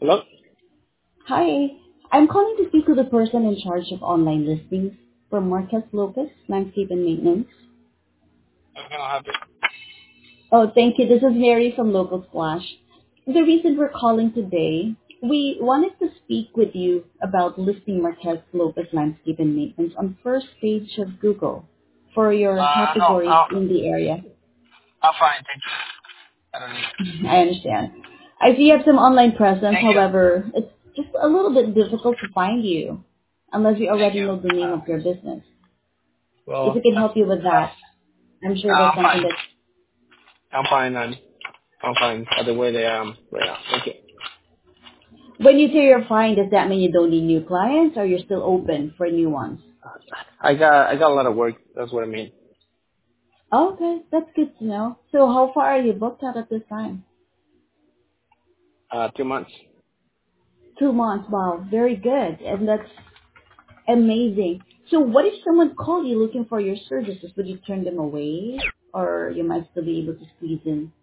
Hello? Hi, I'm calling to speak to the person in charge of online listings for Marcus Lopez, Landscape and Maintenance. How can I help you? Oh, thank you. This is Mary from Local Splash. The reason we're calling today, we wanted to speak with you about listing Marquez Lopez Landscape and Maintenance on first page of Google for your No, categories in the area. I'm fine, thank you. I don't need. I understand. I see you have some online presence, Thank you. however, it's just a little bit difficult to find you unless you Thank already you. know the name of your business. If we Well, can help you with that, I'm sure that's I'm something fine. that I'm fine, I'm fine. By the way they am right now. Thank you. when you say you're fine, does that mean you don't need new clients or you're still open for new ones? I got a lot of work. That's what I mean. Okay, that's good to know. So how far are you booked out at this time? 2 months. 2 months. Wow, very good. And that's amazing. So what if someone called you looking for your services? Would you turn them away or you might still be able to squeeze in?